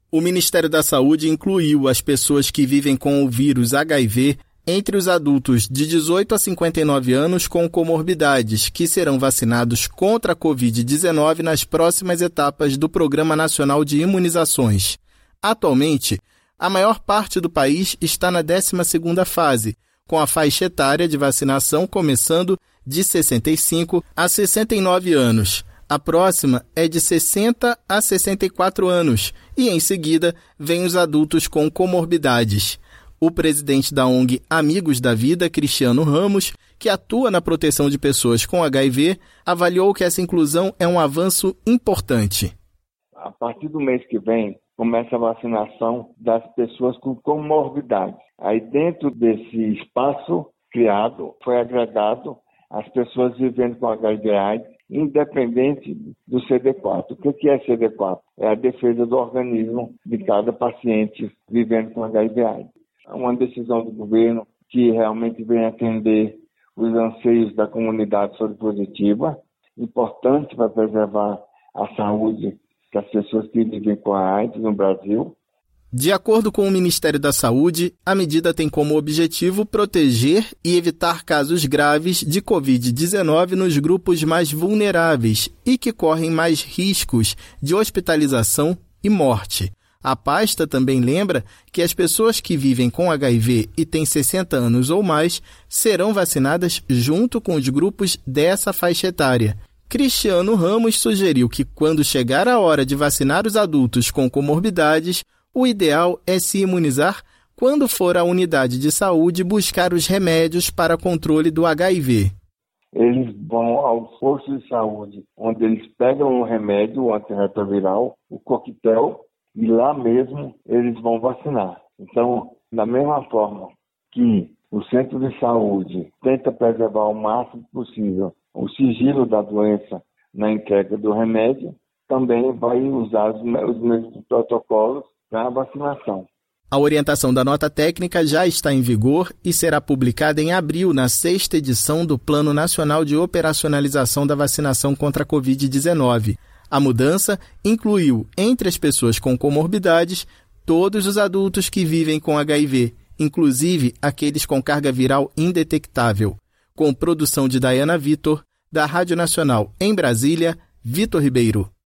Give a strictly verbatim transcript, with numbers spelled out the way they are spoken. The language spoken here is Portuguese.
O Ministério da Saúde incluiu as pessoas que vivem com o vírus H I V entre os adultos de dezoito a cinquenta e nove anos com comorbidades, que serão vacinados contra a covid dezenove nas próximas etapas do Programa Nacional de Imunizações. Atualmente, a maior parte do país está na décima segunda fase, com a faixa etária de vacinação começando de sessenta e cinco a sessenta e nove anos. A próxima é de sessenta a sessenta e quatro anos e, em seguida, vem os adultos com comorbidades. O presidente da O N G Amigos da Vida, Cristiano Ramos, que atua na proteção de pessoas com H I V, avaliou que essa inclusão é um avanço importante. A partir do mês que vem, começa a vacinação das pessoas com comorbidades. Aí, dentro desse espaço criado, foi agregado as pessoas vivendo com H I V AIDS, independente do C D quatro. O que é C D quatro? É a defesa do organismo de cada paciente vivendo com H I V AIDS. É uma decisão do governo que realmente vem atender os anseios da comunidade soropositiva, importante para preservar a saúde das pessoas que vivem com a AIDS no Brasil. De acordo com o Ministério da Saúde, a medida tem como objetivo proteger e evitar casos graves de covid dezenove nos grupos mais vulneráveis e que correm mais riscos de hospitalização e morte. A pasta também lembra que as pessoas que vivem com H I V e têm sessenta anos ou mais serão vacinadas junto com os grupos dessa faixa etária. Cristiano Ramos sugeriu que, quando chegar a hora de vacinar os adultos com comorbidades, o ideal é se imunizar quando for à unidade de saúde buscar os remédios para controle do H I V. Eles vão aos postos de saúde, onde eles pegam o remédio, o antirretroviral, o coquetel, e lá mesmo eles vão vacinar. Então, da mesma forma que o centro de saúde tenta preservar o máximo possível o sigilo da doença na entrega do remédio, também vai usar os mesmos protocolos para a vacinação. A orientação da nota técnica já está em vigor e será publicada em abril na sexta edição do Plano Nacional de Operacionalização da Vacinação contra a covid dezenove. A mudança incluiu, entre as pessoas com comorbidades, todos os adultos que vivem com H I V, inclusive aqueles com carga viral indetectável. Com produção de Dayana Vitor, da Rádio Nacional em Brasília, Vitor Ribeiro.